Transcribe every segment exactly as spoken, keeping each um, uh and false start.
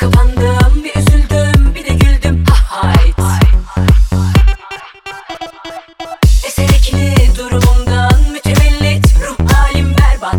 kapandım, bir üzüldüm, bir de güldüm. Ha hayt. Eserekli durumumdan mütevellit, ruh halim berbat.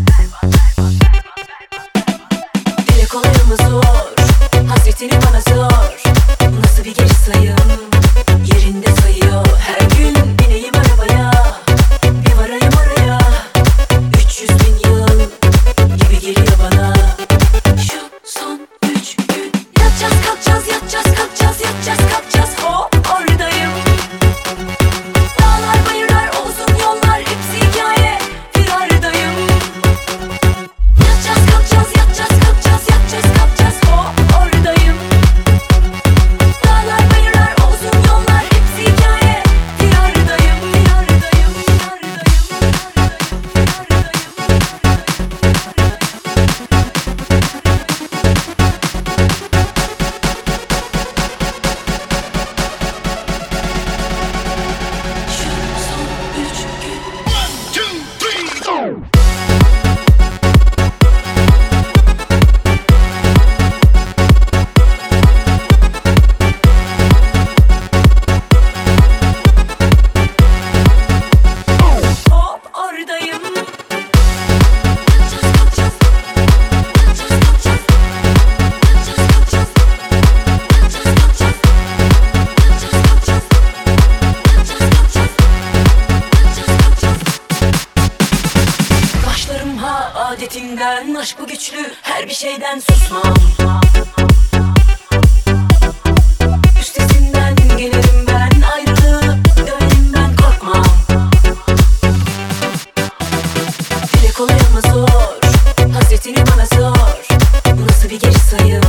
Dile kolay ama zor, hasretini bana sor. Nasıl bir geri sayım, yerinde sayıyor. Her gün bineyim arabaya, bir varayım oraya. Üç yüz bin yıl gibi geliyor bana. Şu son üç gün yatacağız kalkacağız, yatacağız kalkacağız, yatacağız kalkacağız. Hop oradayım. Dağlar bayırlar uzun yollar hepsi hikaye, firardayım. Yatacağız kalkacağız, yatacağız kalkacağız, yatacağız kalkacağız. Hop oradayım. Dağlar bayırlar uzun yollar hepsi hikaye, firardayım, firardayım, firardayım, şu son üç gün. One, two, three, go! Hop oradayım. Yatacağız kalkacağız, yatacağız kalkacağız, yatacağız kalkacağız, yatacağız kalkacağız, yatacağız kalkacağız, yatacağız kalkacağız, yatacağız kalkacağız. Başlarım ha adetinden, aşk bu güçlü, her bir şeyden susmam. Üstesinden gelirim ben, ayrılığı döverim ben, korkmam. Dile kolay ama zor, hasretini bana sor. Bu nasıl bir geri sayım,